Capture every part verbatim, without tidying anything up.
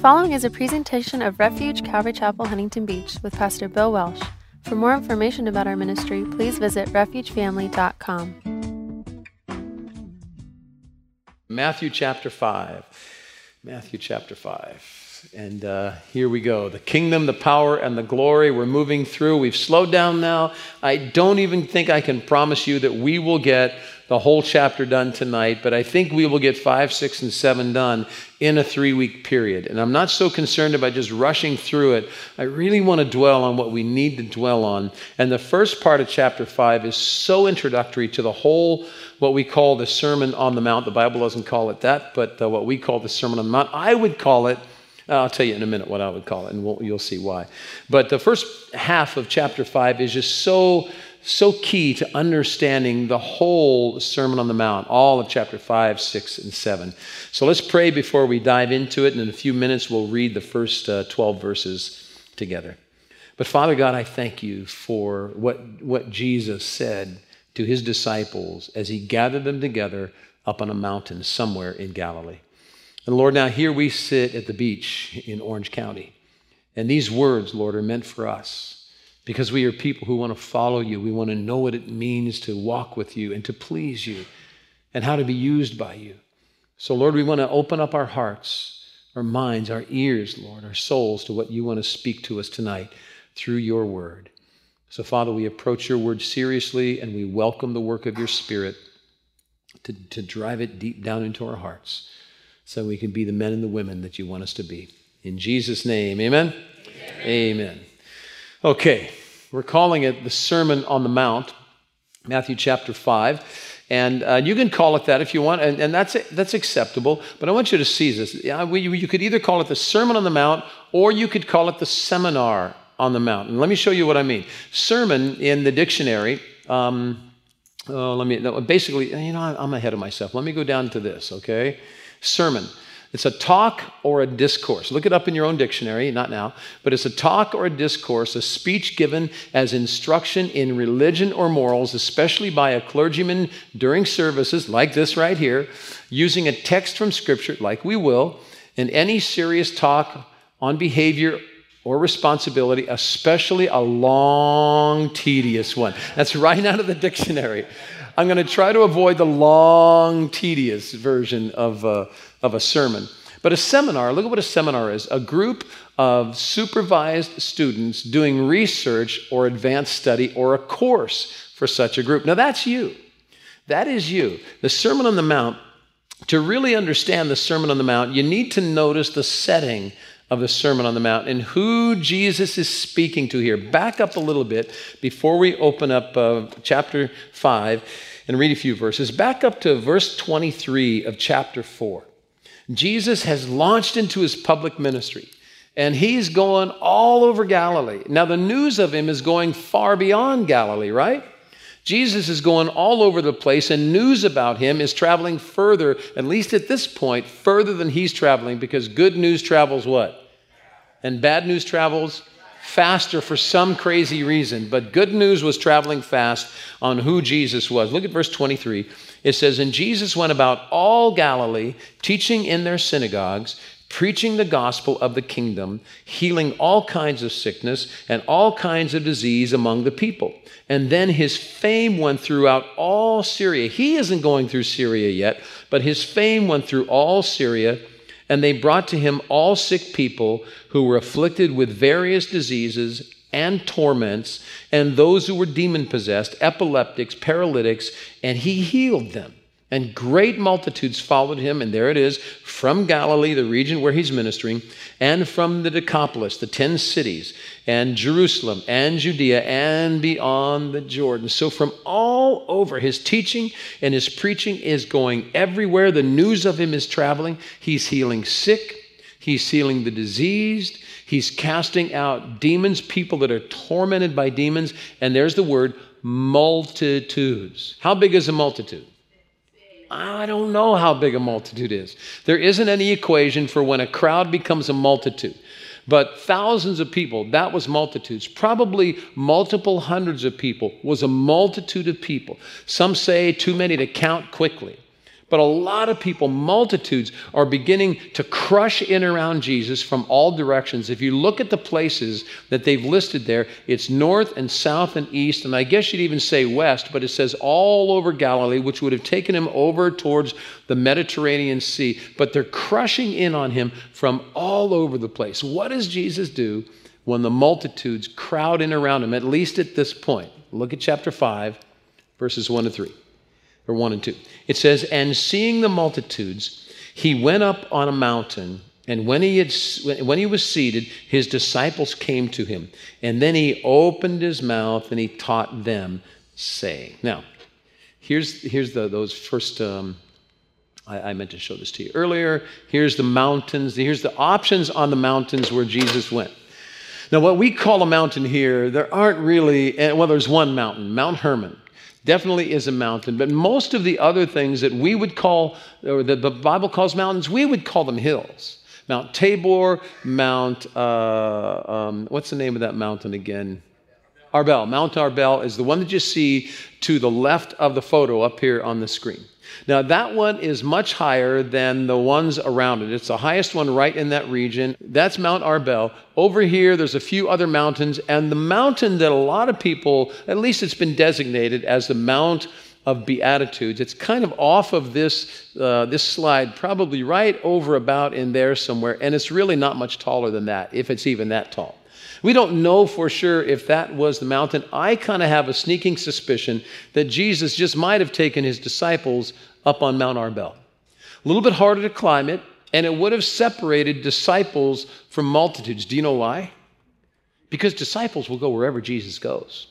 following is a presentation of Refuge Calvary Chapel, Huntington Beach, with Pastor Bill Welsh. For more information about our ministry, please visit refuge family dot com. Matthew chapter five. Matthew chapter five. And uh, here we go. The kingdom, the power, and the glory. We're moving through. We've slowed down now. I don't even think I can promise you that we will get the whole chapter done tonight, but I think we will get five, six, and seven done in a three-week period. And I'm not so concerned about just rushing through it. I really want to dwell on what we need to dwell on. And the first part of chapter five is so introductory to the whole, what we call the Sermon on the Mount. The Bible doesn't call it that, but uh, what we call the Sermon on the Mount. I would call it, I'll tell you in a minute what I would call it, and we'll, you'll see why. But the first half of chapter five is just so So key to understanding the whole Sermon on the Mount, all of chapter five, six, and seven. So let's pray before we dive into it, and in a few minutes we'll read the first uh, twelve verses together. But Father God, I thank you for what, what Jesus said to his disciples as he gathered them together up on a mountain somewhere in Galilee. And Lord, now here we sit at the beach in Orange County, and these words, Lord, are meant for us. Because we are people who want to follow you. We want to know what it means to walk with you and to please you and how to be used by you. So, Lord, we want to open up our hearts, our minds, our ears, Lord, our souls to what you want to speak to us tonight through your word. So, Father, we approach your word seriously and we welcome the work of your Spirit to, to drive it deep down into our hearts so we can be the men and the women that you want us to be. In Jesus' name, amen? Amen. Amen. Okay, we're calling it the Sermon on the Mount, Matthew chapter five, and uh, you can call it that if you want, and, and that's that's acceptable, but I want you to see this. Yeah, we, you could either call it the Sermon on the Mount, or you could call it the Seminar on the Mount. And let me show you what I mean. Sermon in the dictionary, um, oh, let me, no, basically, you know, I'm ahead of myself. Let me go down to this, okay? Sermon. It's a talk or a discourse. Look it up in your own dictionary, not now, but it's a talk or a discourse, a speech given as instruction in religion or morals, especially by a clergyman during services like this right here, using a text from Scripture like we will, in any serious talk on behavior or responsibility, especially a long, tedious one. That's right out of the dictionary. I'm going to try to avoid the long, tedious version of, uh, of a sermon. But a seminar, look at what a seminar is. A group of supervised students doing research or advanced study or a course for such a group. Now that's you. That is you. The Sermon on the Mount, to really understand the Sermon on the Mount, you need to notice the setting of the Sermon on the Mount and who Jesus is speaking to here. Back up a little bit before we open up uh, chapter five and read a few verses. Back up to verse twenty-three of chapter four. Jesus has launched into his public ministry and he's going all over Galilee. Now the news of him is going far beyond Galilee, right? Jesus is going all over the place and news about him is traveling further, at least at this point, further than he's traveling, because good news travels what? And bad news travels faster for some crazy reason. But good news was traveling fast on who Jesus was. Look at verse twenty-three. It says, "And Jesus went about all Galilee, teaching in their synagogues, preaching the gospel of the kingdom, healing all kinds of sickness and all kinds of disease among the people. And then his fame went throughout all Syria." He isn't going through Syria yet, but his fame went through all Syria. "And they brought to him all sick people who were afflicted with various diseases and torments, and those who were demon-possessed, epileptics, paralytics, and he healed them. And great multitudes followed him," and there it is, "from Galilee, the region where he's ministering, and from the Decapolis, the ten cities, and Jerusalem, and Judea, and beyond the Jordan." So from all over, his teaching and his preaching is going everywhere. The news of him is traveling. He's healing sick. He's healing the diseased. He's casting out demons, people that are tormented by demons. And there's the word, multitudes. How big is a multitude? I don't know how big a multitude is. There isn't any equation for when a crowd becomes a multitude. But thousands of people, that was multitudes. Probably multiple hundreds of people was a multitude of people. Some say too many to count quickly. But a lot of people, multitudes, are beginning to crush in around Jesus from all directions. If you look at the places that they've listed there, it's north and south and east, and I guess you'd even say west, but it says all over Galilee, which would have taken him over towards the Mediterranean Sea. But they're crushing in on him from all over the place. What does Jesus do when the multitudes crowd in around him, at least at this point? Look at chapter five, verses one to three. Or one and two. It says, and seeing the multitudes, he went up on a mountain, and when he had when he was seated, his disciples came to him. And then he opened his mouth and he taught them, saying. Now, here's here's the those first. Um, I, I meant to show this to you earlier. Here's the mountains. Here's the options on the mountains where Jesus went. Now, what we call a mountain here, there aren't really. Well, there's one mountain, Mount Hermon. Definitely is a mountain, but most of the other things that we would call, or that the Bible calls mountains, we would call them hills. Mount Tabor, Mount, uh, um, what's the name of that mountain again? Arbel. Mount Arbel is the one that you see to the left of the photo up here on the screen. Now, that one is much higher than the ones around it. It's the highest one right in that region. That's Mount Arbel. Over here, there's a few other mountains, and the mountain that a lot of people, at least it's been designated as the Mount of Beatitudes. It's kind of off of this, uh, this slide, probably right over about in there somewhere, and it's really not much taller than that, if it's even that tall. We don't know for sure if that was the mountain. I kind of have a sneaking suspicion that Jesus just might have taken his disciples up on Mount Arbel. A little bit harder to climb it, and it would have separated disciples from multitudes. Do you know why? Because disciples will go wherever Jesus goes.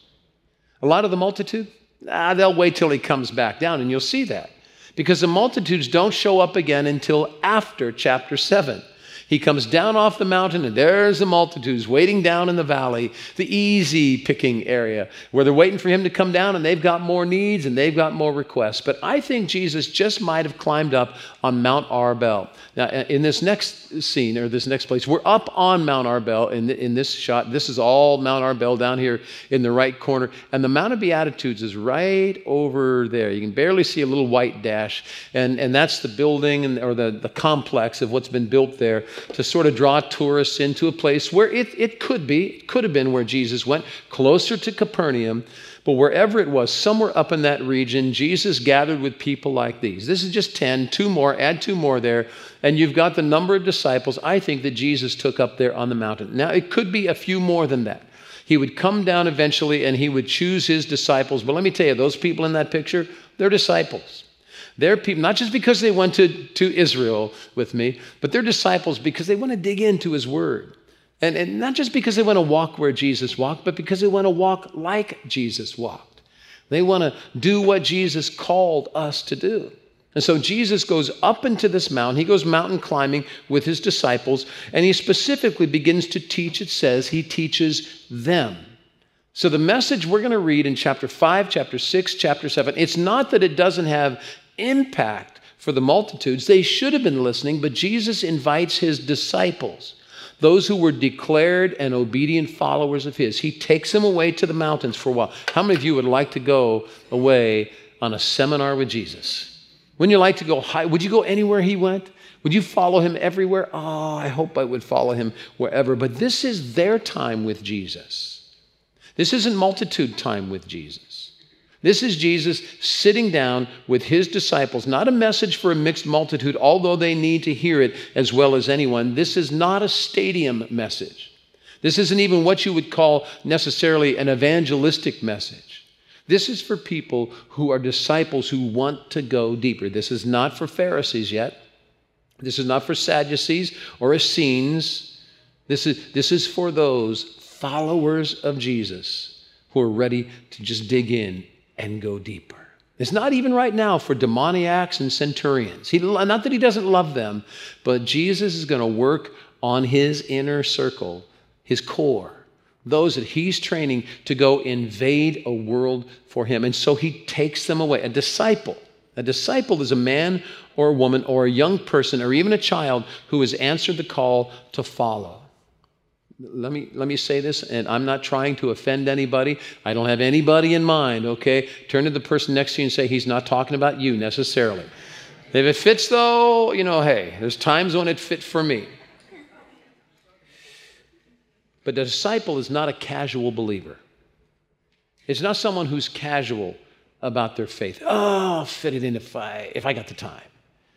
A lot of the multitude, ah, they'll wait till he comes back down, and you'll see that. Because the multitudes don't show up again until after chapter seven. He comes down off the mountain, and there's the multitudes waiting down in the valley, the easy picking area, where they're waiting for him to come down, and they've got more needs and they've got more requests. But I think Jesus just might have climbed up on Mount Arbel. Now, in this next scene, or this next place, we're up on Mount Arbel in, the, in this shot. This is all Mount Arbel down here in the right corner. And the Mount of Beatitudes is right over there. You can barely see a little white dash. And, and that's the building and, or the, the complex of what's been built there to sort of draw tourists into a place where it, it could be, it could have been where Jesus went, closer to Capernaum. But wherever it was, somewhere up in that region, Jesus gathered with people like these. This is just ten, two more, add two more there, and you've got the number of disciples I think that Jesus took up there on the mountain. Now, it could be a few more than that. He would come down eventually and he would choose his disciples. But let me tell you, those people in that picture, they're disciples. They're people, not just because they went to, to Israel with me, but they're disciples because they want to dig into his word. And, and not just because they want to walk where Jesus walked, but because they want to walk like Jesus walked. They want to do what Jesus called us to do. And so Jesus goes up into this mountain. He goes mountain climbing with his disciples, and he specifically begins to teach. It says he teaches them. So the message we're going to read in chapter five, chapter six, chapter seven, it's not that it doesn't have impact for the multitudes. They should have been listening, but Jesus invites his disciples, those who were declared and obedient followers of his. He takes them away to the mountains for a while. How many of you would like to go away on a seminar with Jesus? Wouldn't you like to go high? Would you go anywhere he went? Would you follow him everywhere? Oh, I hope I would follow him wherever. But this is their time with Jesus. This isn't multitude time with Jesus. This is Jesus sitting down with his disciples. Not a message for a mixed multitude, although they need to hear it as well as anyone. This is not a stadium message. This isn't even what you would call necessarily an evangelistic message. This is for people who are disciples who want to go deeper. This is not for Pharisees yet. This is not for Sadducees or Essenes. This is, this is for those followers of Jesus who are ready to just dig in and go deeper. It's not even right now for demoniacs and centurions. He, not that he doesn't love them, but Jesus is going to work on his inner circle, his core, those that he's training to go invade a world for him. And so he takes them away. A disciple. A disciple is a man or a woman or a young person or even a child who has answered the call to follow. Let me, let me say this, and I'm not trying to offend anybody. I don't have anybody in mind, okay? Turn to the person next to you and say, he's not talking about you necessarily. If it fits, though, you know, hey, there's times when it fit for me. But the disciple is not a casual believer. It's not someone who's casual about their faith. Oh, I'll fit it in if I, if I got the time.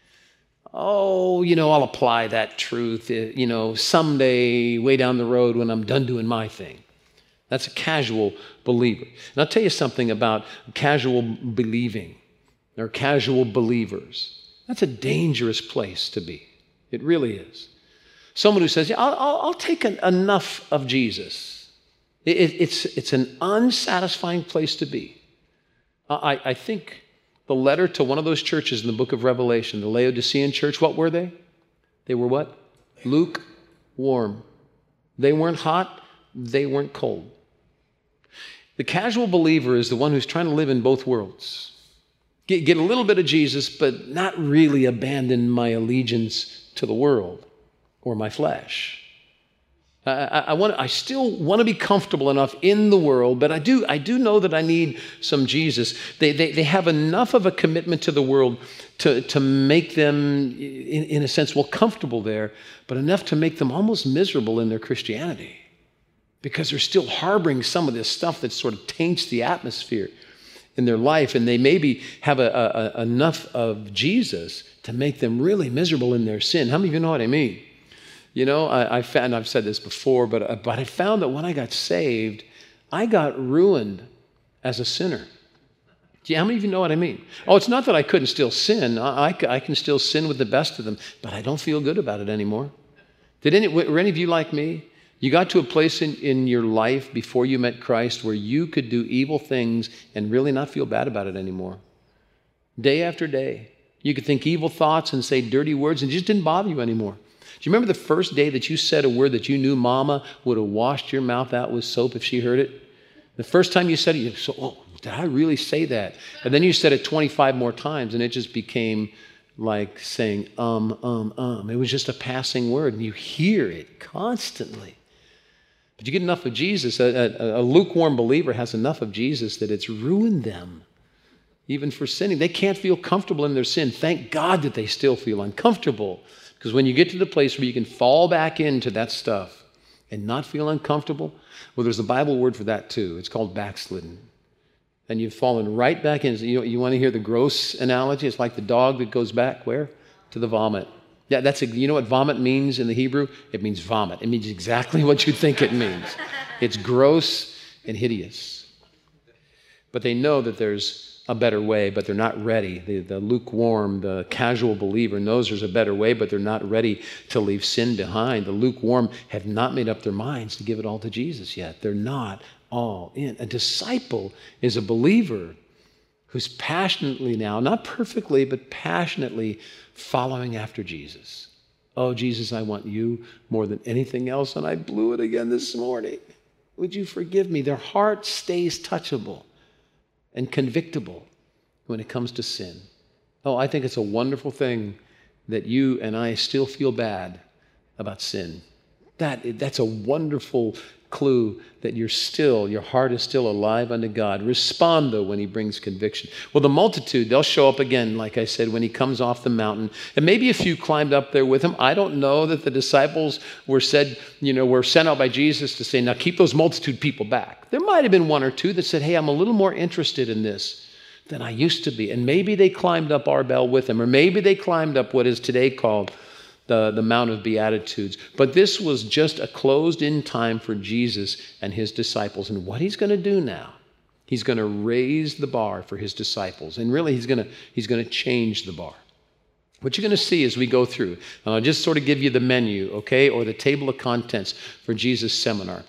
Oh, you know, I'll apply that truth, you know, someday, way down the road when I'm done doing my thing. That's a casual believer. And I'll tell you something about casual believing or casual believers. That's a dangerous place to be. It really is. Someone who says, yeah, I'll, I'll, I'll take an, enough of Jesus. It, it, it's, it's an unsatisfying place to be. I, I think the letter to one of those churches in the book of Revelation, the Laodicean church, what were they? They were what? Lukewarm. They weren't hot. They weren't cold. The casual believer is the one who's trying to live in both worlds. Get, get a little bit of Jesus, but not really abandon my allegiance to the world or my flesh. I, I, I, want, I still want to be comfortable enough in the world, but I do, I do know that I need some Jesus. They, they, they have enough of a commitment to the world to, to make them, in, in a sense, well, comfortable there, but enough to make them almost miserable in their Christianity because they're still harboring some of this stuff that sort of taints the atmosphere in their life, and they maybe have a, a, a, enough of Jesus to make them really miserable in their sin. How many of you know what I mean? You know, I, I found, I've said this before, but, but I found that when I got saved, I got ruined as a sinner. Do you, how many of you know what I mean? Oh, it's not that I couldn't still sin. I, I, I can still sin with the best of them, but I don't feel good about it anymore. Did any, were any of you like me? You got to a place in, in your life before you met Christ where you could do evil things and really not feel bad about it anymore. Day after day, you could think evil thoughts and say dirty words and it just didn't bother you anymore. Do you remember the first day that you said a word that you knew Mama would have washed your mouth out with soap if she heard it? The first time you said it, you said, oh, did I really say that? And then you said it twenty-five more times and it just became like saying, um, um, um. It was just a passing word and you hear it constantly. But you get enough of Jesus, a, a, a lukewarm believer has enough of Jesus that it's ruined them, even for sinning. They can't feel comfortable in their sin. Thank God that they still feel uncomfortable. Because when you get to the place where you can fall back into that stuff and not feel uncomfortable, well, there's a Bible word for that too. It's called backslidden. And you've fallen right back in. You know, you want to hear the gross analogy? It's like the dog that goes back where? To the vomit. Yeah, that's a, you know what vomit means in the Hebrew? It means vomit. It means exactly what you think it means. It's gross and hideous. But they know that there's a better way, but they're not ready. The, the lukewarm, the casual believer knows there's a better way, but they're not ready to leave sin behind. The lukewarm have not made up their minds to give it all to Jesus yet. They're not all in. A disciple is a believer who's passionately now, not perfectly, but passionately following after Jesus. Oh, Jesus, I want you more than anything else, and I blew it again this morning. Would you forgive me? Their heart stays touchable and convictable when it comes to sin. Oh, I think it's a wonderful thing that you and I still feel bad about sin. That, that's a wonderful clue that you're still, your heart is still alive unto God. Respond, though, when he brings conviction. Well, the multitude, they'll show up again, like I said, when he comes off the mountain. And maybe a few climbed up there with him. I don't know that the disciples were said, you know, were sent out by Jesus to say, now keep those multitude people back. There might have been one or two that said, hey, I'm a little more interested in this than I used to be. And maybe they climbed up Arbel with him, or maybe they climbed up what is today called The, the Mount of Beatitudes. But this was just a closed-in time for Jesus and his disciples. And what he's going to do now, he's going to raise the bar for his disciples. And really, he's going to, he's going to change the bar. What you're going to see as we go through, and I'll just sort of give you the menu, okay, or the table of contents for Jesus' seminar.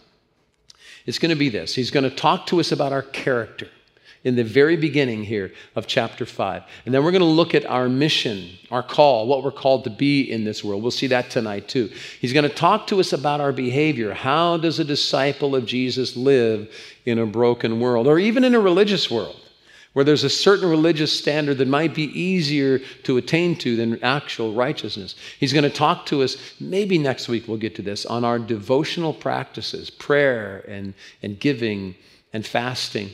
It's going to be this. He's going to talk to us about our character in the very beginning here of chapter five. And then we're going to look at our mission, our call, what we're called to be in this world. We'll see that tonight too. He's going to talk to us about our behavior. How does a disciple of Jesus live in a broken world, or even in a religious world, where there's a certain religious standard that might be easier to attain to than actual righteousness? He's going to talk to us, maybe next week we'll get to this, on our devotional practices, prayer and, and giving and fasting.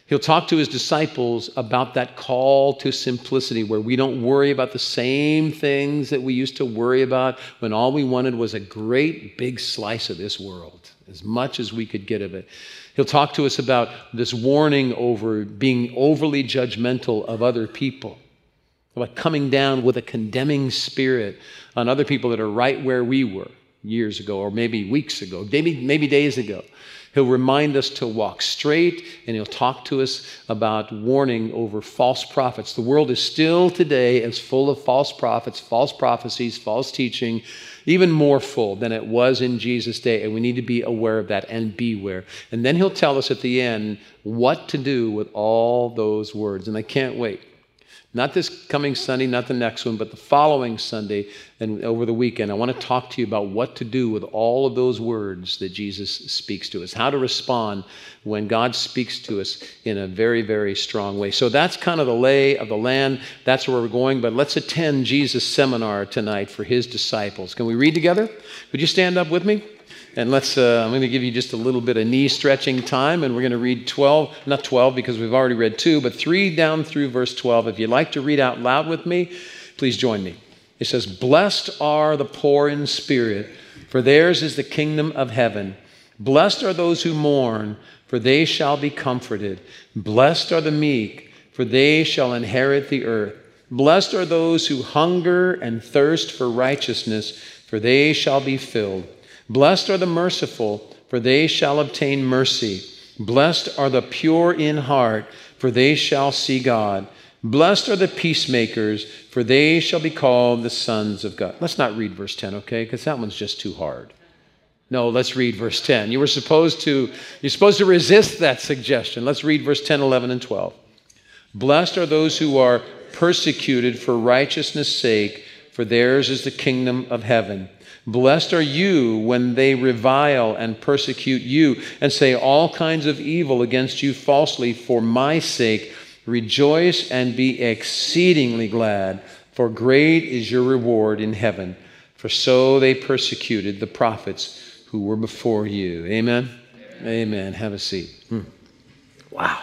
He'll talk to his disciples about that call to simplicity, where we don't worry about the same things that we used to worry about when all we wanted was a great big slice of this world, as much as we could get of it. He'll talk to us about this warning over being overly judgmental of other people, about coming down with a condemning spirit on other people that are right where we were years ago, or maybe weeks ago, maybe, maybe days ago. He'll remind us to walk straight, and he'll talk to us about warning over false prophets. The world is still today as full of false prophets, false prophecies, false teaching, even more full than it was in Jesus' day, and we need to be aware of that and beware. And then he'll tell us at the end what to do with all those words, and I can't wait. Not this coming Sunday, not the next one, but the following Sunday and over the weekend. I want to talk to you about what to do with all of those words that Jesus speaks to us, how to respond when God speaks to us in a very, very strong way. So that's kind of the lay of the land. That's where we're going. But let's attend Jesus' seminar tonight for his disciples. Can we read together? Would you stand up with me? And let's, uh, I'm going to give you just a little bit of knee stretching time, and we're going to read twelve, not twelve because we've already read two, but three down through verse twelve. If you'd like to read out loud with me, please join me. It says, "Blessed are the poor in spirit, for theirs is the kingdom of heaven. Blessed are those who mourn, for they shall be comforted. Blessed are the meek, for they shall inherit the earth. Blessed are those who hunger and thirst for righteousness, for they shall be filled. Blessed are the merciful, for they shall obtain mercy. Blessed are the pure in heart, for they shall see God. Blessed are the peacemakers, for they shall be called the sons of God." Let's not read verse ten, okay? Because that one's just too hard. No, let's read verse ten. You were supposed to, you're supposed to resist that suggestion. Let's read verse ten, eleven, and twelve. "Blessed are those who are persecuted for righteousness' sake, for theirs is the kingdom of heaven. Blessed are you when they revile and persecute you and say all kinds of evil against you falsely for my sake. Rejoice and be exceedingly glad, for great is your reward in heaven. For so they persecuted the prophets who were before you." Amen? Amen. Amen. Have a seat. Hmm. Wow.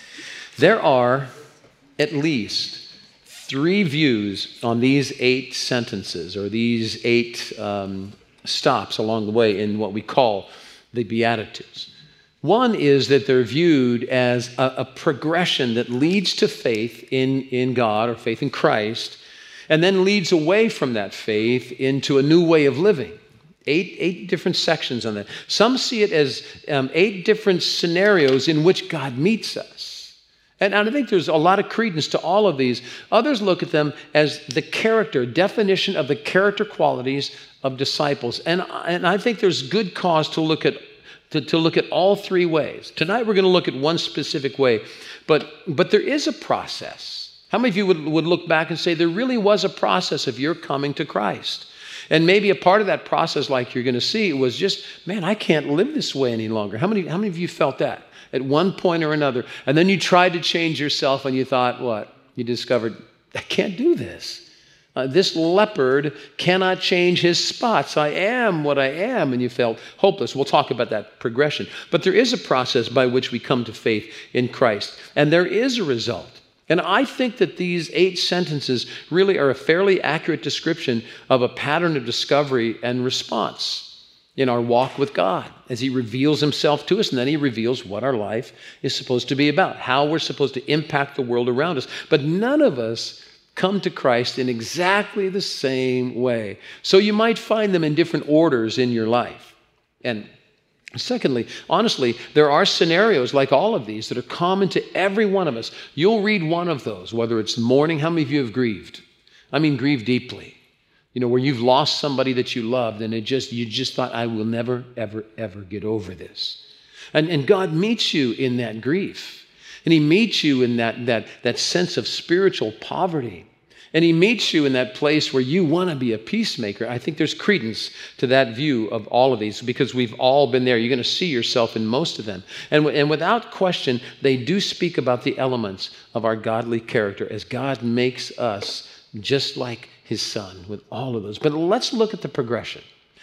There are at least three views on these eight sentences, or these eight um, stops along the way in what we call the Beatitudes. One is that they're viewed as a, a progression that leads to faith in, in God, or faith in Christ, and then leads away from that faith into a new way of living. Eight, eight different sections on that. Some see it as um, eight different scenarios in which God meets us. And I think there's a lot of credence to all of these. Others look at them as the character, definition of the character qualities of disciples. And, and I think there's good cause to look at to, to look at all three ways. Tonight we're going to look at one specific way, but, but there is a process. How many of you would, would look back and say there really was a process of your coming to Christ? And maybe a part of that process, like you're going to see, was just, man, I can't live this way any longer. How many, how many of you felt that at one point or another? And then you tried to change yourself and you thought, what? You discovered, I can't do this. Uh, this leopard cannot change his spots. I am what I am. And you felt hopeless. We'll talk about that progression. But there is a process by which we come to faith in Christ. And there is a result. And I think that these eight sentences really are a fairly accurate description of a pattern of discovery and response in our walk with God as he reveals himself to us, and then he reveals what our life is supposed to be about, how we're supposed to impact the world around us. But none of us come to Christ in exactly the same way. So you might find them in different orders in your life. And secondly, honestly, there are scenarios like all of these that are common to every one of us. You'll read one of those, whether it's mourning. How many of you have grieved? I mean, grieved deeply. You know, where you've lost somebody that you loved and it just you just thought, I will never, ever, ever get over this. And, and God meets you in that grief. And he meets you in that, that, that sense of spiritual poverty. And he meets you in that place where you want to be a peacemaker. I think there's credence to that view of all of these because we've all been there. You're going to see yourself in most of them. And, and without question, they do speak about the elements of our godly character as God makes us just like his son with all of those. But let's look at the progression.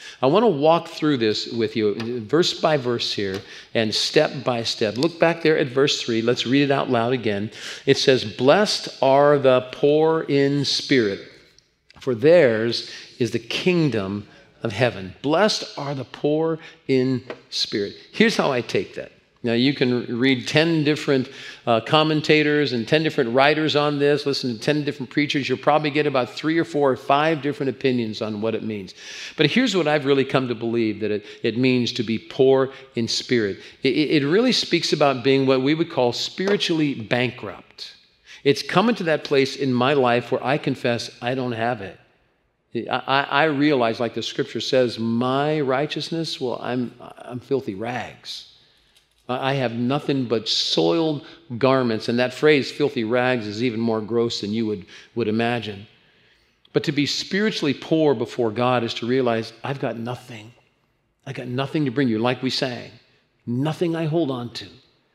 I want to walk through this with you verse by verse here and step by step. Look back there at verse three. Let's read it out loud again. It says, "Blessed are the poor in spirit, for theirs is the kingdom of heaven." Blessed are the poor in spirit. Here's how I take that. Now, you can read ten different uh, commentators and ten different writers on this, listen to ten different preachers. You'll probably get about three or four or five different opinions on what it means. But here's what I've really come to believe that it, it means to be poor in spirit. It, it really speaks about being what we would call spiritually bankrupt. It's coming to that place in my life where I confess I don't have it. I, I realize, like the scripture says, my righteousness, well, I'm, I'm filthy rags. I have nothing but soiled garments. And that phrase, filthy rags, is even more gross than you would, would imagine. But to be spiritually poor before God is to realize I've got nothing. I got nothing to bring you, like we sang. Nothing I hold on to.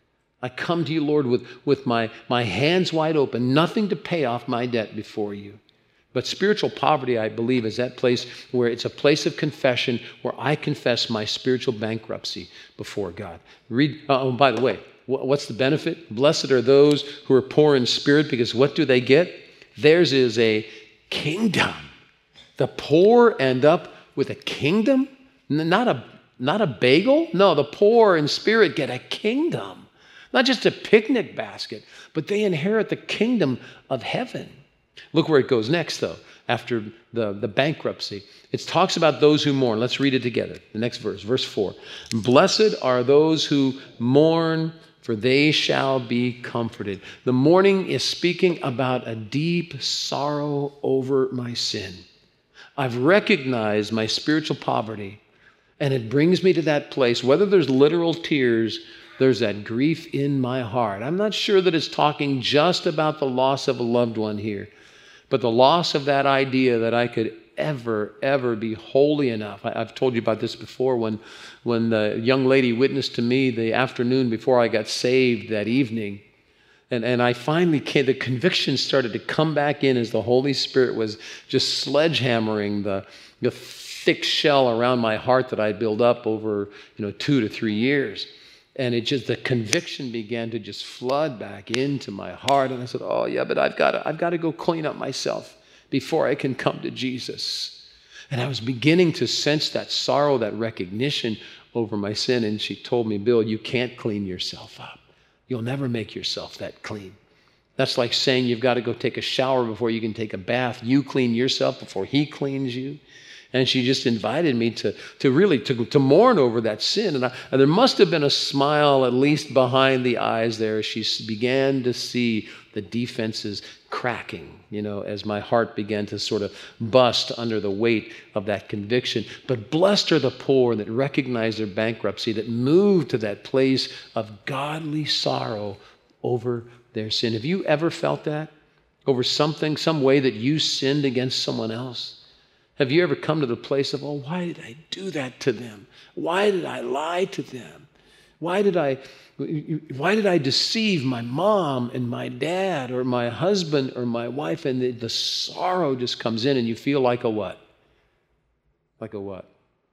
I come to you, Lord, with, with my, my hands wide open, nothing to pay off my debt before you. But spiritual poverty, I believe, is that place where it's a place of confession where I confess my spiritual bankruptcy before God. Read. Oh, by the way, what's the benefit? Blessed are those who are poor in spirit, because what do they get? Theirs is a kingdom. The poor end up with a kingdom? Not a, not a bagel? No, the poor in spirit get a kingdom. Not just a picnic basket, but they inherit the kingdom of heaven. Look where it goes next, though, after the, the bankruptcy. It talks about those who mourn. Let's read it together. The next verse, verse four. "Blessed are those who mourn, for they shall be comforted." The mourning is speaking about a deep sorrow over my sin. I've recognized my spiritual poverty, and it brings me to that place. Whether there's literal tears, there's that grief in my heart. I'm not sure that it's talking just about the loss of a loved one here, but the loss of that idea that I could ever, ever be holy enough. I, I've told you about this before when, when the young lady witnessed to me the afternoon before I got saved that evening. And, and I finally came, the conviction started to come back in as the Holy Spirit was just sledgehammering the, the thick shell around my heart that I'd built up over, you know, two to three years. And it just, the conviction began to just flood back into my heart. And I said, oh yeah, but I've got to, I've got to go clean up myself before I can come to Jesus. And I was beginning to sense that sorrow, that recognition over my sin. And she told me, Bill, you can't clean yourself up. You'll never make yourself that clean. That's like saying you've got to go take a shower before you can take a bath. You clean yourself before he cleans you. And she just invited me to, to really to, to mourn over that sin. And, I, and there must have been a smile, at least behind the eyes there. She began to see the defenses cracking, you know, as my heart began to sort of bust under the weight of that conviction. But blessed are the poor that recognize their bankruptcy, that move to that place of godly sorrow over their sin. Have you ever felt that? Over something, some way that you sinned against someone else? Have you ever come to the place of, oh, why did I do that to them? Why did I lie to them? Why did I, why did I deceive my mom and my dad or my husband or my wife? And the, the sorrow just comes in and you feel like a what? Like a what?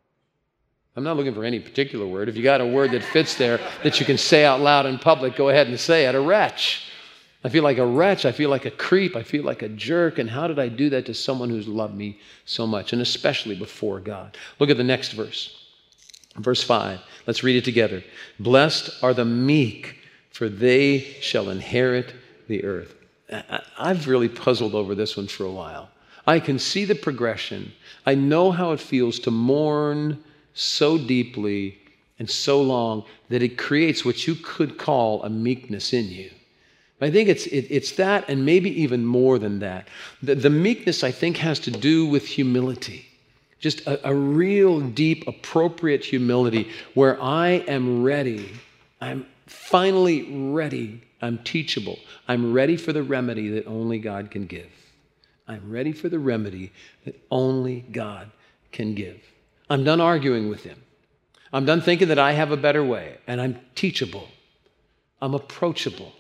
I'm not looking for any particular word. If you got a word that fits there that you can say out loud in public, go ahead and say it. A wretch. I feel like a wretch. I feel like a creep. I feel like a jerk. And how did I do that to someone who's loved me so much? And especially before God. Look at the next verse. Verse five. Let's read it together. "Blessed are the meek, for they shall inherit the earth." I've really puzzled over this one for a while. I can see the progression. I know how it feels to mourn so deeply and so long that it creates what you could call a meekness in you. I think it's it, it's that, and maybe even more than that. The, the meekness, I think, has to do with humility. Just a, a real deep, appropriate humility where I am ready. I'm finally ready. I'm teachable. I'm ready for the remedy that only God can give. I'm ready for the remedy that only God can give. I'm done arguing with him. I'm done thinking that I have a better way, and I'm teachable. I'm approachable.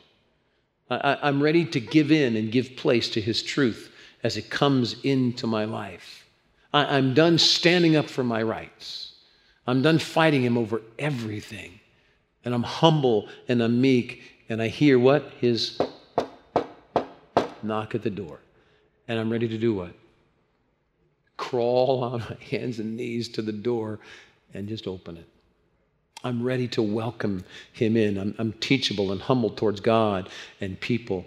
I, I'm ready to give in and give place to his truth as it comes into my life. I, I'm done standing up for my rights. I'm done fighting him over everything. And I'm humble and I'm meek. And I hear what? His knock at the door. And I'm ready to do what? Crawl on my hands and knees to the door and just open it. I'm ready to welcome him in. I'm, I'm teachable and humble towards God and people.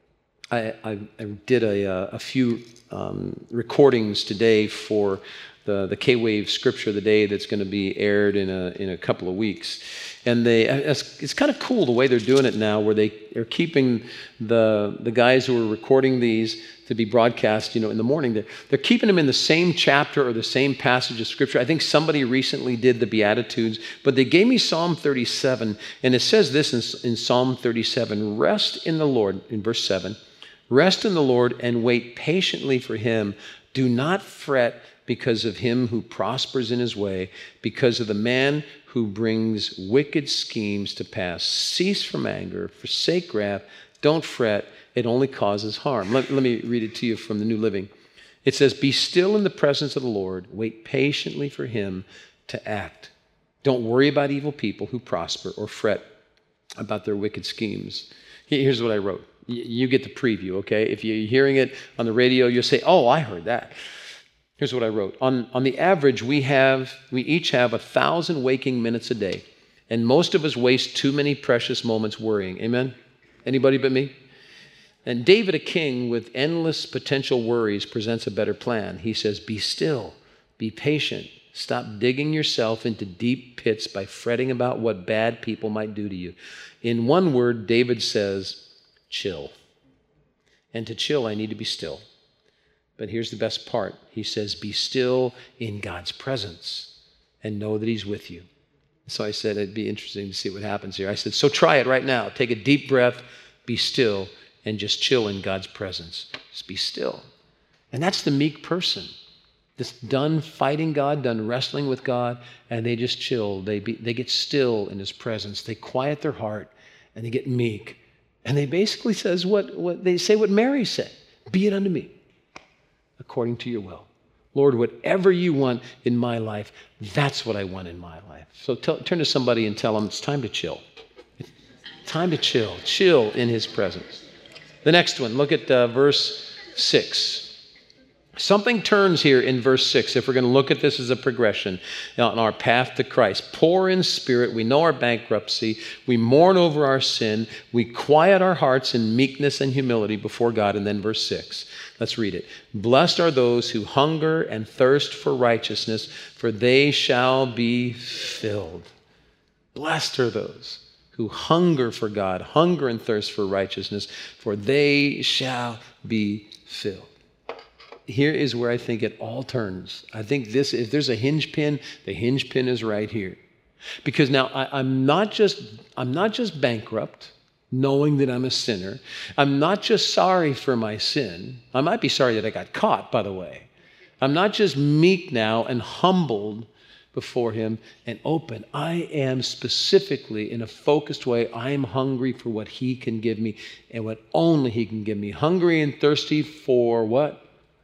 I, I, I did a, a few um, recordings today for the, the K-Wave Scripture of the Day that's going to be aired in a, in a couple of weeks. And they, it's, it's kind of cool the way they're doing it now, where they are keeping the, the guys who are recording these to be broadcast, you know, in the morning. They're, they're keeping them in the same chapter or the same passage of Scripture. I think somebody recently did the Beatitudes, but they gave me Psalm thirty-seven, and it says this in, in Psalm thirty-seven, rest in the Lord, in verse seven, rest in the Lord and wait patiently for him. Do not fret because of him who prospers in his way, because of the man who brings wicked schemes to pass. Cease from anger, forsake wrath, don't fret. It only causes harm. Let, let me read it to you from the New Living. It says, be still in the presence of the Lord. Wait patiently for him to act. Don't worry about evil people who prosper or fret about their wicked schemes. Here's what I wrote. You get the preview, okay? If you're hearing it on the radio, you'll say, oh, I heard that. Here's what I wrote. On, on the average, we have, we each have a thousand waking minutes a day, and most of us waste too many precious moments worrying. Amen? Anybody but me? And David, a king with endless potential worries, presents a better plan. He says, be still, be patient. Stop digging yourself into deep pits by fretting about what bad people might do to you. In one word, David says, chill. And to chill, I need to be still. But here's the best part. He says, be still in God's presence and know that he's with you. So I said, it'd be interesting to see what happens here. I said, so try it right now. Take a deep breath, be still, and just chill in God's presence. Just be still. And that's the meek person. Just done fighting God, done wrestling with God, and they just chill. They, be, they get still in his presence. They quiet their heart, and they get meek. And they basically says what, what they say what Mary said. Be it unto me, according to your will. Lord, whatever you want in my life, that's what I want in my life. So tell, turn to somebody and tell them it's time to chill. It's time to chill. Chill in his presence. The next one, look at uh, verse six. Something turns here in verse six, if we're going to look at this as a progression on our path to Christ. Poor in spirit, we know our bankruptcy, we mourn over our sin, we quiet our hearts in meekness and humility before God. And then verse six, let's read it. Blessed are those who hunger and thirst for righteousness, for they shall be filled. Blessed are those who hunger for God, hunger and thirst for righteousness, for they shall be filled. Here is where I think it all turns. I think this, if there's a hinge pin, the hinge pin is right here. Because now I, I'm not just, I'm not just bankrupt, knowing that I'm a sinner. I'm not just sorry for my sin. I might be sorry that I got caught, by the way. I'm not just meek now and humbled before him and open. I am specifically, in a focused way, I am hungry for what he can give me and what only he can give me. Hungry and thirsty for what?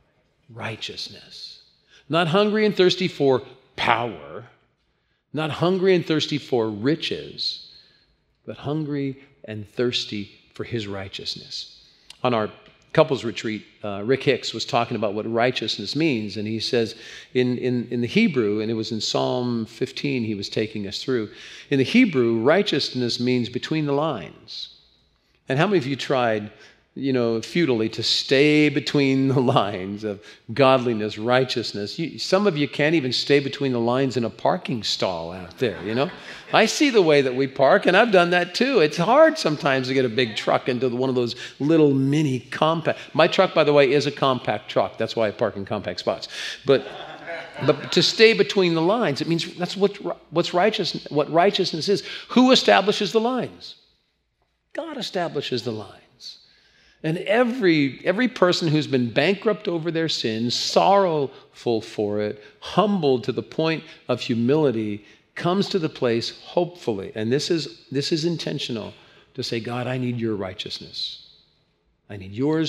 Righteousness. Not hungry and thirsty for power. Not hungry and thirsty for riches, but hungry and thirsty for his righteousness. On our couples retreat, uh, Rick Hicks was talking about what righteousness means, and he says in, in, in the Hebrew, and it was in Psalm fifteen he was taking us through, in the Hebrew, righteousness means between the lines. And how many of you tried, you know, futilely to stay between the lines of godliness, righteousness? You, some of you can't even stay between the lines in a parking stall out there, you know? I see the way that we park, and I've done that too. It's hard sometimes to get a big truck into one of those little mini compact. My truck, by the way, is a compact truck. That's why I park in compact spots. But but to stay between the lines, it means that's what what's righteous, what righteousness is. Who establishes the lines? God establishes the lines. And every, every person who's been bankrupt over their sins, sorrowful for it, humbled to the point of humility, comes to the place, hopefully, and this is, this is intentional, to say, God, I need your righteousness. I need yours.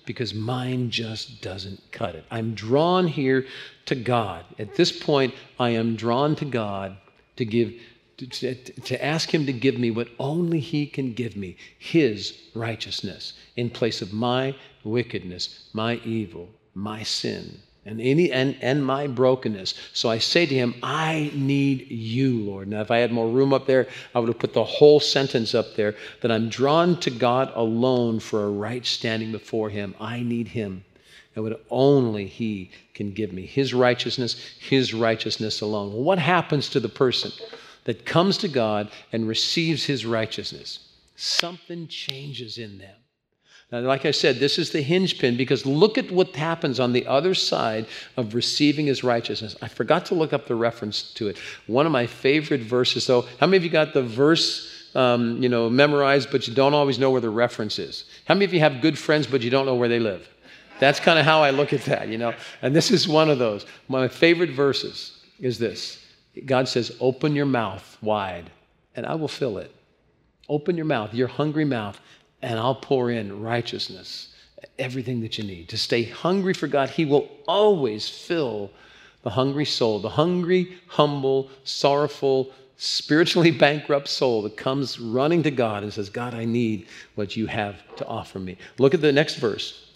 because mine just doesn't cut it. I'm drawn here to God. At this point, I am drawn to God to give, to, to, to ask him to give me what only he can give me, his righteousness in place of my wickedness, my evil, my sin, and any and, and my brokenness. So I say to him, I need you, Lord. Now, if I had more room up there, I would have put the whole sentence up there, that I'm drawn to God alone for a right standing before him. I need him. And what only he can give me, his righteousness, his righteousness alone. Well, what happens to the person that comes to God and receives his righteousness? Something changes in them. Now, like I said, this is the hinge pin, because look at what happens on the other side of receiving his righteousness. I forgot to look up the reference to it. One of my favorite verses, though. How many of you got the verse um, you know, memorized, but you don't always know where the reference is? How many of you have good friends, but you don't know where they live? That's kind of how I look at that, you know. And this is one of those. My favorite verses is this. God says, open your mouth wide, and I will fill it. Open your mouth, your hungry mouth, and I'll pour in righteousness, everything that you need. To stay hungry for God, he will always fill the hungry soul, the hungry, humble, sorrowful, spiritually bankrupt soul that comes running to God and says, God, I need what you have to offer me. Look at the next verse,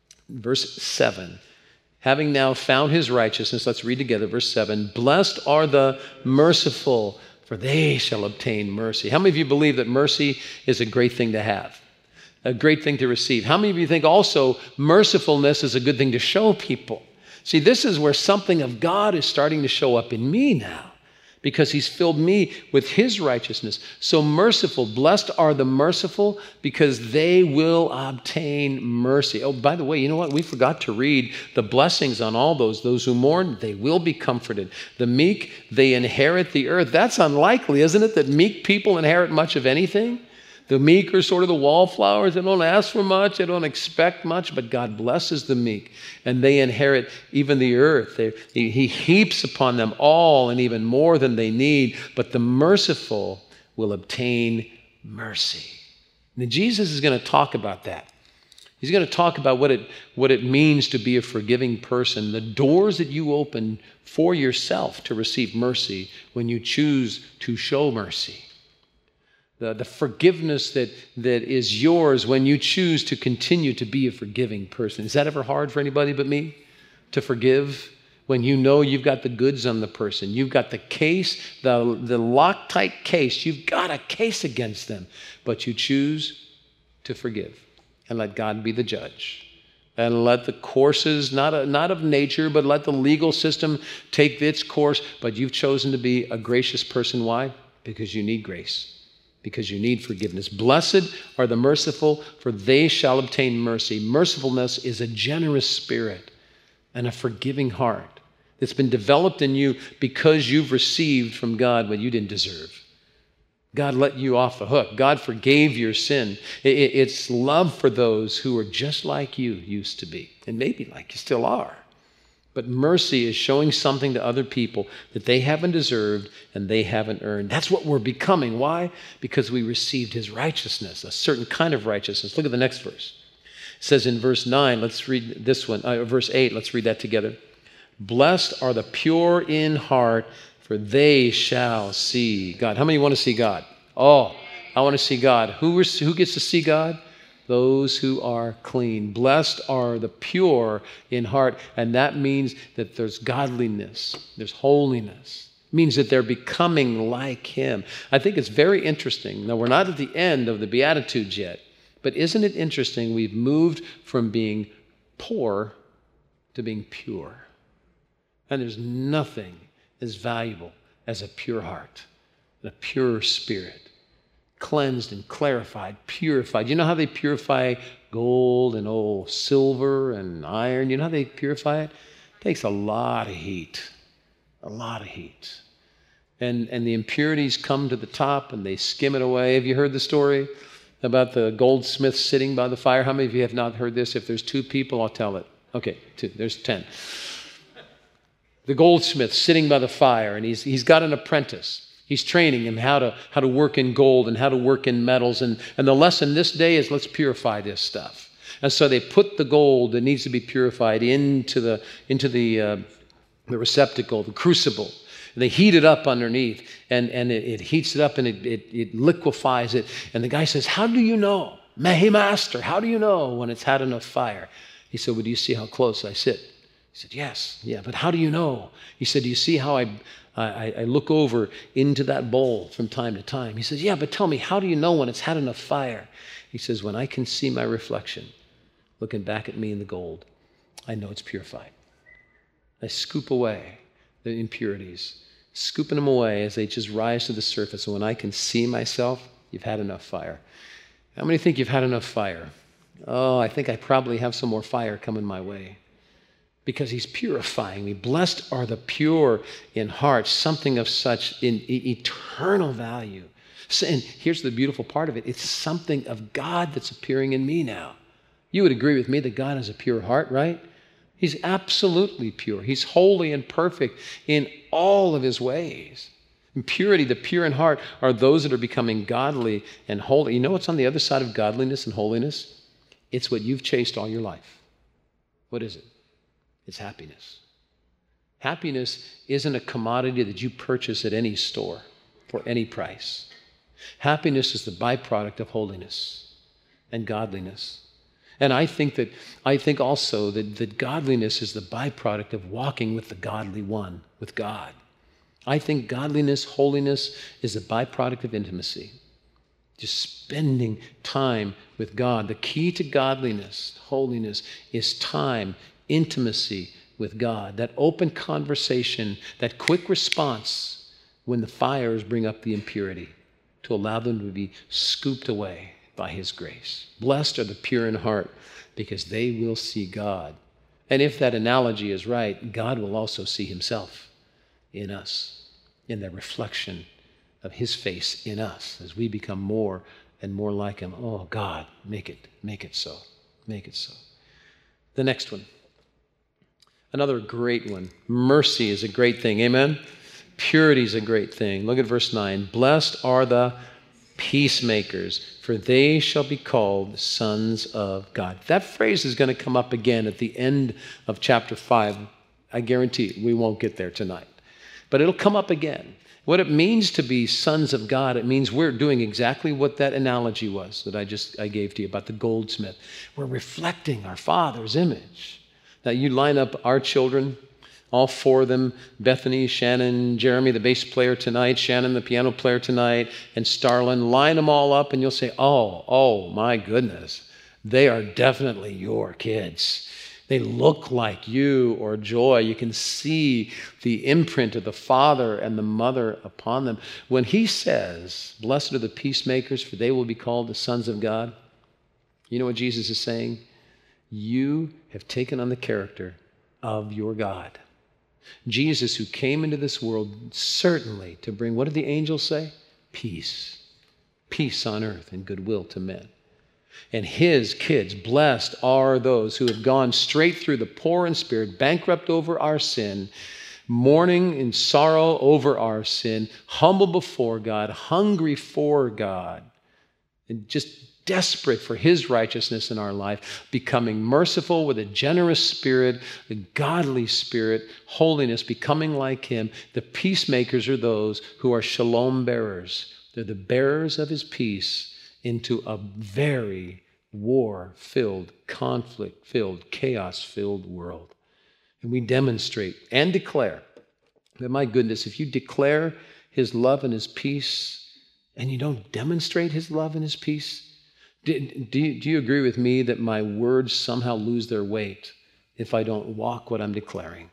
verse seven. Having now found his righteousness, let's read together, verse seven. Blessed are the merciful, for they shall obtain mercy. How many of you believe that mercy is a great thing to have? A great thing to receive? How many of you think also mercifulness is a good thing to show people? See, this is where something of God is starting to show up in me now, because he's filled me with his righteousness. So merciful, blessed are the merciful, because they will obtain mercy. Oh, by the way, you know what? We forgot to read the blessings on all those. Those who mourn, they will be comforted. The meek, they inherit the earth. That's unlikely, isn't it, that meek people inherit much of anything? The meek are sort of the wallflowers. They don't ask for much. They don't expect much, but God blesses the meek, and they inherit even the earth. They, he, he heaps upon them all and even more than they need, but the merciful will obtain mercy. Now, Jesus is going to talk about that. He's going to talk about what it, what it means to be a forgiving person, the doors that you open for yourself to receive mercy when you choose to show mercy. The, the forgiveness that, that is yours when you choose to continue to be a forgiving person. Is that ever hard for anybody but me? To forgive when you know you've got the goods on the person. You've got the case, the, the Loctite case. You've got a case against them. But you choose to forgive and let God be the judge. And let the courses, not, a, not of nature, but let the legal system take its course. But you've chosen to be a gracious person. Why? Because you need grace. Because you need forgiveness. Blessed are the merciful, for they shall obtain mercy. Mercifulness is a generous spirit and a forgiving heart that's been developed in you because you've received from God what you didn't deserve. God let you off the hook. God forgave your sin. It's love for those who are just like you used to be, and maybe like you still are. But mercy is showing something to other people that they haven't deserved and they haven't earned. That's what we're becoming. Why? Because we received his righteousness, a certain kind of righteousness. Look at the next verse. It says in verse nine, let's read this one, uh, verse eight, let's read that together. Blessed are the pure in heart, for they shall see God. How many want to see God? Oh, I want to see God. Who, who gets to see God? Those who are clean. Blessed are the pure in heart. And that means that there's godliness, there's holiness. It means that they're becoming like him. I think it's very interesting. Now, we're not at the end of the Beatitudes yet, but isn't it interesting? We've moved from being poor to being pure. And there's nothing as valuable as a pure heart and a pure spirit. Cleansed and clarified, purified. You know how they purify gold and oh, silver and iron? You know how they purify it? It takes a lot of heat, a lot of heat. And, and the impurities come to the top and they skim it away. Have you heard the story about the goldsmith sitting by the fire? How many of you have not heard this? If there's two people, I'll tell it. Okay, two. There's ten. The goldsmith sitting by the fire, and he's, he's got an apprentice. He's training him how to, how to work in gold and how to work in metals. And, and the lesson this day is let's purify this stuff. And so they put the gold that needs to be purified into the, into the, uh, the receptacle, the crucible. And they heat it up underneath, and, and it, it heats it up, and it, it, it liquefies it. And the guy says, how do you know? Hey, master, how do you know when it's had enough fire? He said, well, do you see how close I sit? He said, yes, yeah, but how do you know? He said, do you see how I, I, I look over into that bowl from time to time? He says, yeah, but tell me, how do you know when it's had enough fire? He says, when I can see my reflection looking back at me in the gold, I know it's purified. I scoop away the impurities, scooping them away as they just rise to the surface. And when I can see myself, you've had enough fire. How many think you've had enough fire? Oh, I think I probably have some more fire coming my way, because he's purifying me. Blessed are the pure in heart, something of such in eternal value. So, and here's the beautiful part of it. It's something of God that's appearing in me now. You would agree with me that God has a pure heart, right? He's absolutely pure. He's holy and perfect in all of his ways. In purity, the pure in heart are those that are becoming godly and holy. You know what's on the other side of godliness and holiness? It's what you've chased all your life. What is it? It's happiness. Happiness isn't a commodity that you purchase at any store for any price. Happiness is the byproduct of holiness and godliness. And I think that I think also that, that godliness is the byproduct of walking with the godly one, with God. I think godliness, holiness is a byproduct of intimacy. Just spending time with God. The key to godliness, holiness, is time, intimacy with God. That open conversation, that quick response when the fires bring up the impurity, to allow them to be scooped away by his grace. Blessed are the pure in heart, because they will see God. And if that analogy is right, God will also see himself in us, in the reflection of his face in us as we become more and more like him. Oh, God, make it, make it so, make it so. The next one, another great one. Mercy is a great thing, amen? Purity is a great thing. Look at verse nine. Blessed are the peacemakers, for they shall be called sons of God. That phrase is going to come up again at the end of chapter five. I guarantee we won't get there tonight, but it'll come up again. What it means to be sons of God, it means we're doing exactly what that analogy was that I just I gave to you about the goldsmith. We're reflecting our Father's image. Now you line up our children, all four of them, Bethany, Shannon, Jeremy, the bass player tonight, Shannon, the piano player tonight, and Starlin, line them all up and you'll say, oh, oh my goodness, they are definitely your kids. They look like you or Joy. You can see the imprint of the father and the mother upon them. When he says, blessed are the peacemakers, for they will be called the sons of God, you know what Jesus is saying? You have taken on the character of your God. Jesus, who came into this world certainly to bring, what did the angels say? Peace. Peace on earth and goodwill to men. And his kids, blessed are those who have gone straight through the poor in spirit, bankrupt over our sin, mourning in sorrow over our sin, humble before God, hungry for God, and just desperate for his righteousness in our life, becoming merciful with a generous spirit, a godly spirit, holiness, becoming like him. The peacemakers are those who are shalom bearers. They're the bearers of his peace into a very war-filled, conflict-filled, chaos-filled world. And we demonstrate and declare that, my goodness, if you declare his love and his peace and you don't demonstrate his love and his peace, do, do, you, do you agree with me that my words somehow lose their weight if I don't walk what I'm declaring?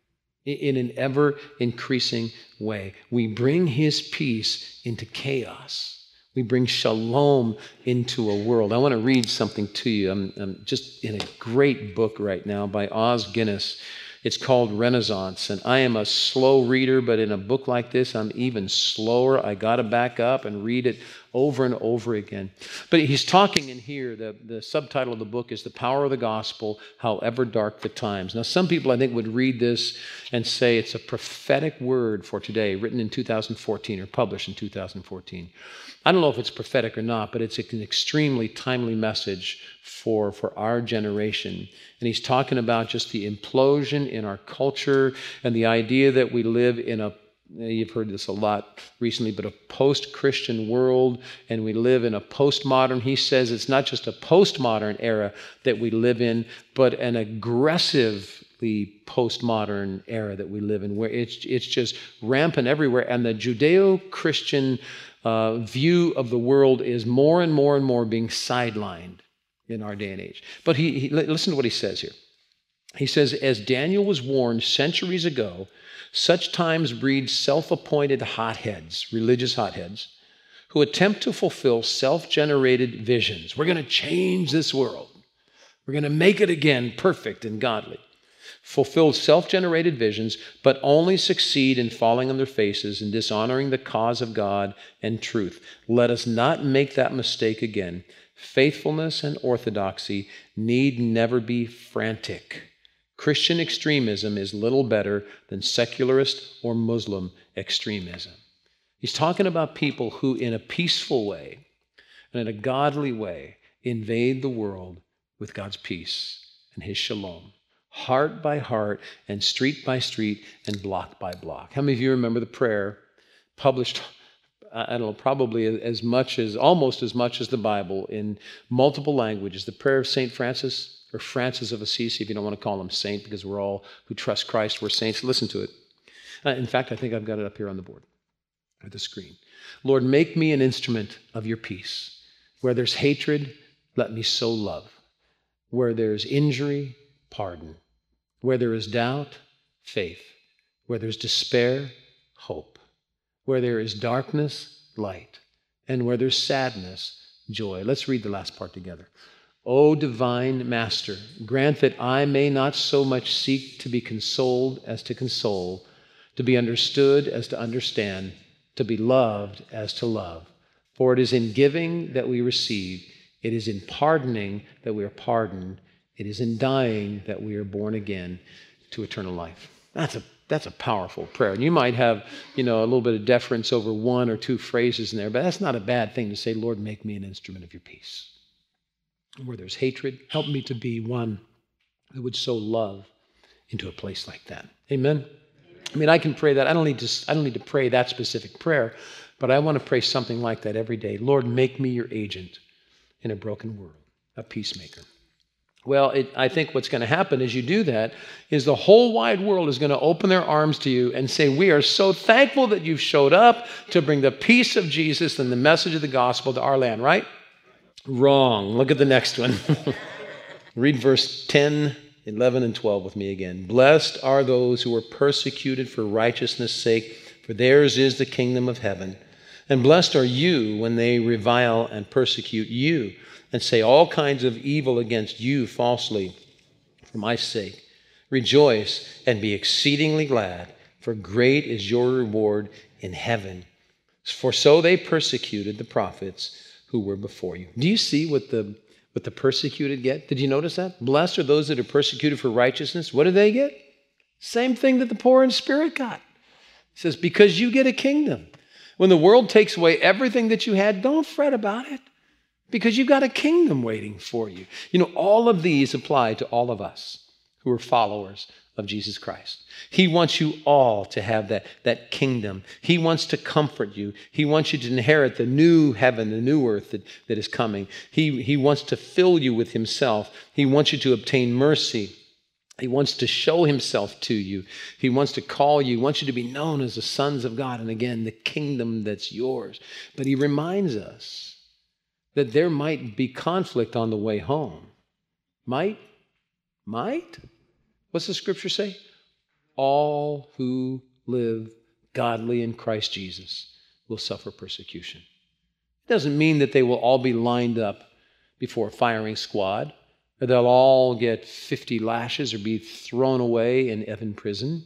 In an ever-increasing way, we bring his peace into chaos. We bring shalom into a world. I want to read something to you. I'm, I'm just in a great book right now by Os Guinness. It's called Renaissance. And I am a slow reader, but in a book like this, I'm even slower. I got to back up and read it over and over again. But he's talking in here, the, the subtitle of the book is The Power of the Gospel, However Dark the Times. Now, some people I think would read this and say it's a prophetic word for today, written in two thousand fourteen or published in two thousand fourteen. I don't know if it's prophetic or not, but it's an extremely timely message for, for our generation. And he's talking about just the implosion in our culture and the idea that we live in a, you've heard this a lot recently, but a post-Christian world, and we live in a postmodern. He says it's not just a postmodern era that we live in, but an aggressively postmodern era that we live in, where it's, it's just rampant everywhere. And the Judeo-Christian uh, view of the world is more and more and more being sidelined in our day and age. But he, he listen to what he says here. He says, as Daniel was warned centuries ago, such times breed self-appointed hotheads, religious hotheads, who attempt to fulfill self-generated visions. We're going to change this world. We're going to make it again perfect and godly. Fulfill self-generated visions, but only succeed in falling on their faces and dishonoring the cause of God and truth. Let us not make that mistake again. Faithfulness and orthodoxy need never be frantic. Christian extremism is little better than secularist or Muslim extremism. He's talking about people who, in a peaceful way and in a godly way, invade the world with God's peace and His shalom, heart by heart and street by street and block by block. How many of you remember the prayer published, I don't know, probably as much as, almost as much as the Bible in multiple languages, the prayer of Saint Francis, or Francis of Assisi, if you don't want to call him saint, because we're all who trust Christ, we're saints. Listen to it. Uh, in fact, I think I've got it up here on the board, or the screen. Lord, make me an instrument of your peace. Where there's hatred, let me sow love. Where there's injury, pardon. Where there is doubt, faith. Where there's despair, hope. Where there is darkness, light. And where there's sadness, joy. Let's read the last part together. O divine Master, grant that I may not so much seek to be consoled as to console, to be understood as to understand, to be loved as to love. For it is in giving that we receive, it is in pardoning that we are pardoned, it is in dying that we are born again to eternal life. That's a that's a powerful prayer. And you might have, you know, a little bit of deference over one or two phrases in there, but that's not a bad thing to say, Lord, make me an instrument of your peace. Where there's hatred, help me to be one who would sow love into a place like that. Amen? I mean, I can pray that. I don't need to, I don't need to pray that specific prayer, but I want to pray something like that every day. Lord, make me your agent in a broken world, a peacemaker. Well, it, I think what's going to happen as you do that is the whole wide world is going to open their arms to you and say, we are so thankful that you've showed up to bring the peace of Jesus and the message of the gospel to our land, right? Wrong. Look at the next one. Read verse ten, eleven, and twelve with me again. Blessed are those who are persecuted for righteousness' sake, for theirs is the kingdom of heaven. And blessed are you when they revile and persecute you and say all kinds of evil against you falsely for my sake. Rejoice and be exceedingly glad, for great is your reward in heaven. For so they persecuted the prophets who were before you. Do you see what the what the persecuted get? Did you notice that? Blessed are those that are persecuted for righteousness. What do they get? Same thing that the poor in spirit got. It says, because you get a kingdom. When the world takes away everything that you had, don't fret about it, because you've got a kingdom waiting for you. You know, all of these apply to all of us who are followers of Jesus Christ. He wants you all to have that, that kingdom. He wants to comfort you. He wants you to inherit the new heaven, the new earth that, that is coming. He, he wants to fill you with himself. He wants you to obtain mercy. He wants to show himself to you. He wants to call you. He wants you to be known as the sons of God. And again, the kingdom that's yours. But he reminds us that there might be conflict on the way home. Might? Might? What's the scripture say? All who live godly in Christ Jesus will suffer persecution. It doesn't mean that they will all be lined up before a firing squad, or they'll all get fifty lashes or be thrown away in, in prison.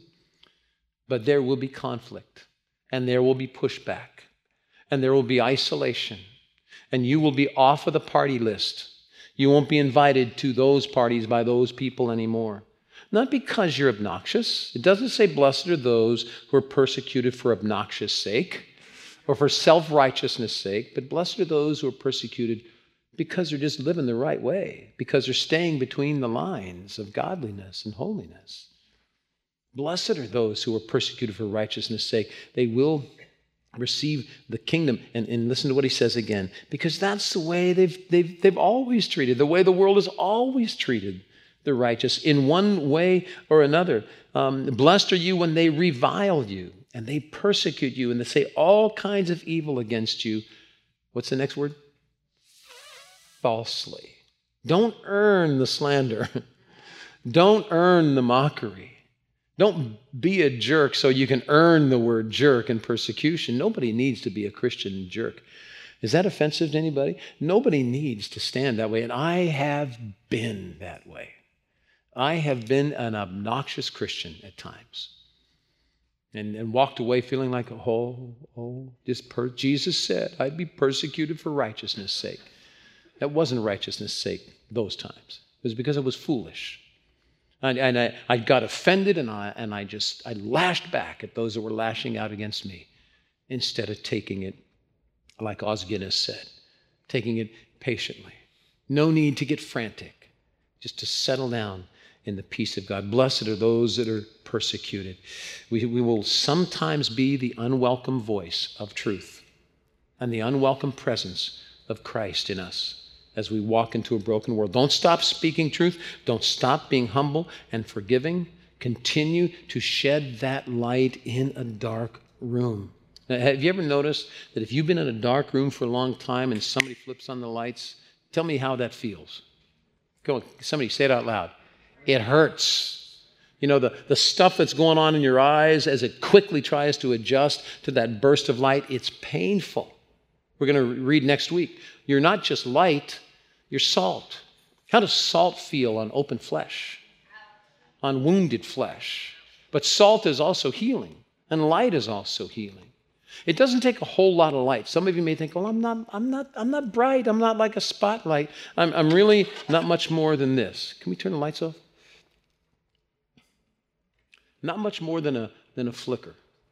But there will be conflict, and there will be pushback, and there will be isolation, and you will be off of the party list. You won't be invited to those parties by those people anymore. Not because you're obnoxious. It doesn't say, blessed are those who are persecuted for obnoxious sake or for self-righteousness sake, but blessed are those who are persecuted because they're just living the right way, because they're staying between the lines of godliness and holiness. Blessed are those who are persecuted for righteousness' sake. They will receive the kingdom. And, and listen to what he says again, because that's the way they've, they've, they've always treated, the way the world has always treated the righteous in one way or another. Um, blessed are you when they revile you and they persecute you and they say all kinds of evil against you. What's the next word? Falsely. Don't earn the slander. Don't earn the mockery. Don't be a jerk so you can earn the word jerk in persecution. Nobody needs to be a Christian jerk. Is that offensive to anybody? Nobody needs to stand that way. And I have been that way. I have been an obnoxious Christian at times. And, and walked away feeling like, oh, oh, this per- Jesus said I'd be persecuted for righteousness' sake. That wasn't righteousness' sake those times. It was because I was foolish. And, and I, I got offended and I, and I just, I lashed back at those that were lashing out against me instead of taking it, like Os Guinness said, taking it patiently. No need to get frantic, just to settle down in the peace of God. Blessed are those that are persecuted. We, we will sometimes be the unwelcome voice of truth and the unwelcome presence of Christ in us as we walk into a broken world. Don't stop speaking truth. Don't stop being humble and forgiving. Continue to shed that light in a dark room. Now, have you ever noticed that if you've been in a dark room for a long time and somebody flips on the lights, tell me how that feels. Go on, somebody say it out loud. It hurts. You know, the, the stuff that's going on in your eyes as it quickly tries to adjust to that burst of light, it's painful. We're going to read next week. You're not just light, you're salt. How does salt feel on open flesh? On wounded flesh. But salt is also healing, and light is also healing. It doesn't take a whole lot of light. Some of you may think, well, I'm not, I'm not, I'm not bright. I'm not like a spotlight. I'm, I'm really not much more than this. Can we turn the lights off? Not much more than a, than a flicker.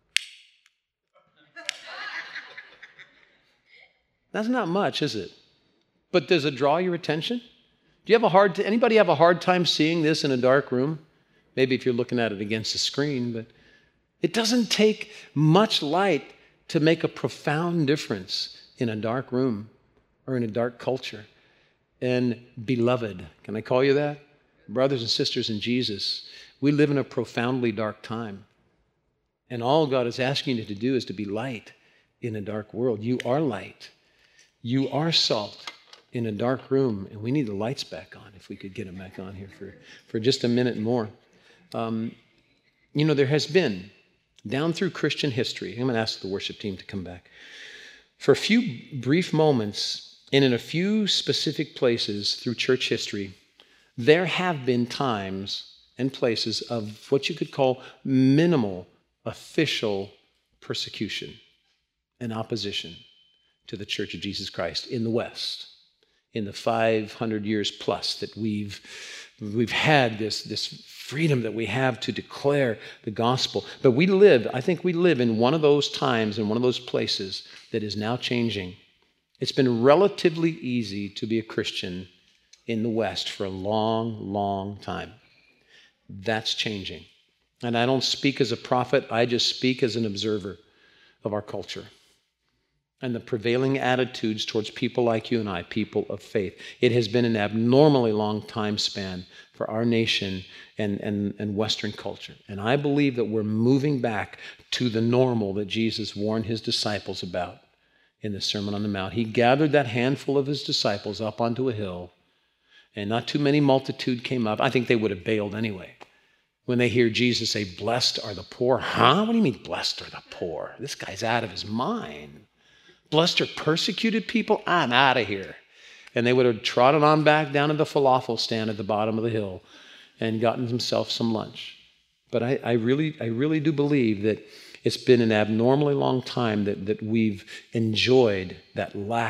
That's not much, is it? But does it draw your attention? Do you have a hard, t- anybody have a hard time seeing this in a dark room? Maybe if you're looking at it against the screen, but it doesn't take much light to make a profound difference in a dark room or in a dark culture. And beloved, can I call you that? Brothers and sisters in Jesus, we live in a profoundly dark time. And all God is asking you to do is to be light in a dark world. You are light. You are salt in a dark room. And we need the lights back on, if we could get them back on here for, for just a minute more. Um, you know, there has been, down through Christian history, I'm going to ask the worship team to come back, for a few brief moments and in a few specific places through church history, there have been times and places of what you could call minimal official persecution and opposition to the Church of Jesus Christ in the West, in the five hundred years plus that we've we've had this, this freedom that we have to declare the gospel. But we live, I think we live in one of those times, in one of those places that is now changing. It's been relatively easy to be a Christian in the West for a long, long time. That's changing. And I don't speak as a prophet, I just speak as an observer of our culture and the prevailing attitudes towards people like you and I, people of faith. It has been an abnormally long time span for our nation and, and, and Western culture. And I believe that we're moving back to the normal that Jesus warned his disciples about in the Sermon on the Mount. He gathered that handful of his disciples up onto a hill, and not too many multitude came up. I think they would have bailed anyway. When they hear Jesus say, blessed are the poor. Huh? What do you mean, blessed are the poor? This guy's out of his mind. Blessed are persecuted people? I'm out of here. And they would have trotted on back down to the falafel stand at the bottom of the hill and gotten themselves some lunch. But I, I really, I really do believe that it's been an abnormally long time that, that we've enjoyed that lack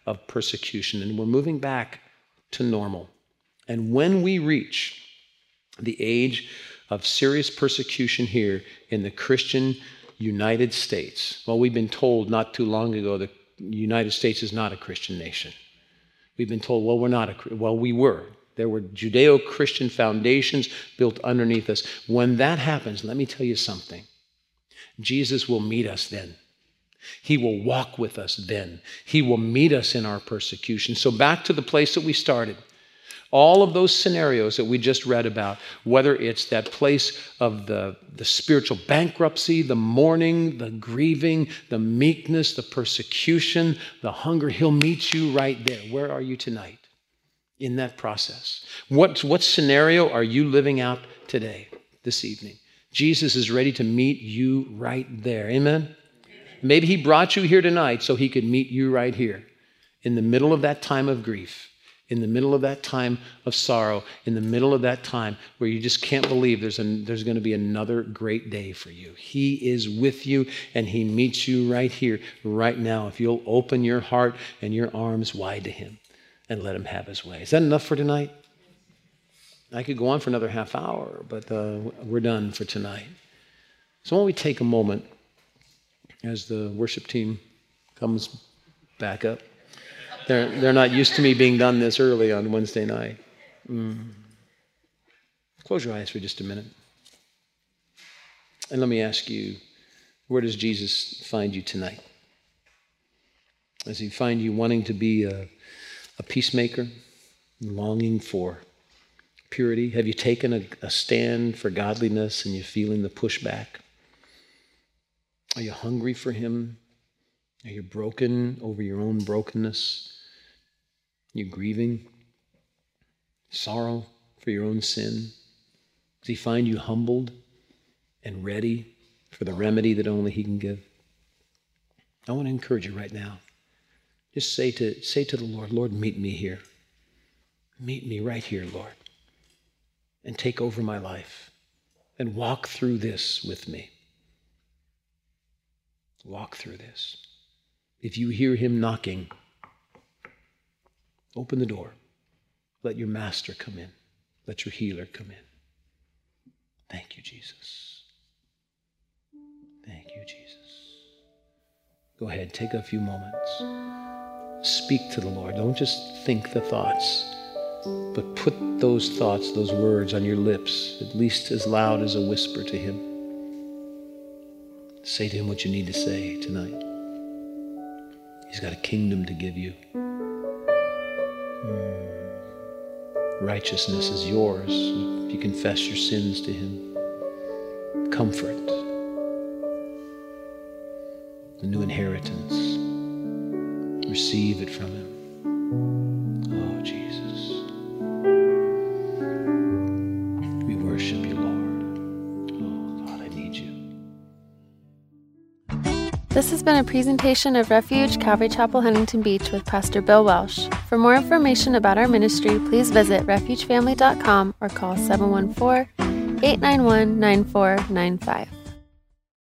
of persecution, and we're moving back to normal. And when we reach the age of serious persecution here in the Christian United States, well, we've been told not too long ago that the United States is not a Christian nation. We've been told, well, we're not a, well, we were. There were Judeo-Christian foundations built underneath us. When that happens, let me tell you something. Jesus will meet us then. He will walk with us then. He will meet us in our persecution. So back to the place that we started. All of those scenarios that we just read about, whether it's that place of the, the spiritual bankruptcy, the mourning, the grieving, the meekness, the persecution, the hunger, he'll meet you right there. Where are you tonight in that process? What, what scenario are you living out today, this evening? Jesus is ready to meet you right there. Amen? Maybe he brought you here tonight so he could meet you right here in the middle of that time of grief, in the middle of that time of sorrow, in the middle of that time where you just can't believe there's, an, there's going to be another great day for you. He is with you, and he meets you right here, right now, if you'll open your heart and your arms wide to him and let him have his way. Is that enough for tonight? I could go on for another half hour, but uh, we're done for tonight. So why don't we take a moment as the worship team comes back up. They're, they're not used to me being done this early on Wednesday night. Mm. Close your eyes for just a minute. And let me ask you, where does Jesus find you tonight? Does he find you wanting to be a, a peacemaker, longing for purity? Have you taken a, a stand for godliness and you're feeling the pushback? Are you hungry for him? Are you broken over your own brokenness? Are you grieving? Sorrow for your own sin? Does he find you humbled and ready for the remedy that only he can give? I want to encourage you right now. Just say to, say to the Lord, Lord, meet me here. Meet me right here, Lord. And take over my life. And walk through this with me. Walk through this. If you hear him knocking, open the door. Let your master come in. Let your healer come in. Thank you, Jesus. Thank you, Jesus. Go ahead, take a few moments. Speak to the Lord. Don't just think the thoughts, but put those thoughts, those words on your lips, at least as loud as a whisper to him. Say to him what you need to say tonight. He's got a kingdom to give you. Mm. Righteousness is yours if you confess your sins to him. Comfort. A new inheritance. Receive it from him. Oh, Jesus. We worship you, Lord. Oh, God, I need you. This has been a presentation of Refuge Calvary Chapel, Huntington Beach with Pastor Bill Welsh. For more information about our ministry, please visit refuge family dot com or call seven one four, eight nine one, nine four nine five.